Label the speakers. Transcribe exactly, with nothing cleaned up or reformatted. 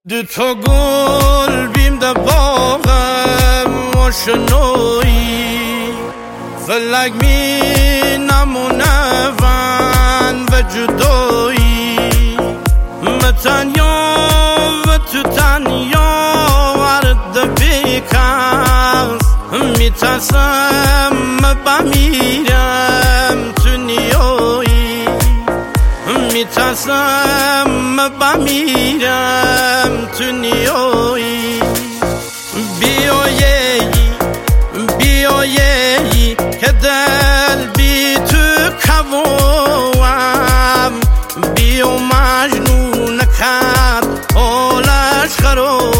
Speaker 1: دو تا گل بیم ده باغم آشنایی فلک می نمونه ون و جدایی متنیا و تو تنیا ورد بیکس میترسم بمیرم تو نیایی میترسم بمیرم تو نیایی بیایی بیایی که دل بی تو کوام بیو مجنون کرد حالش خراب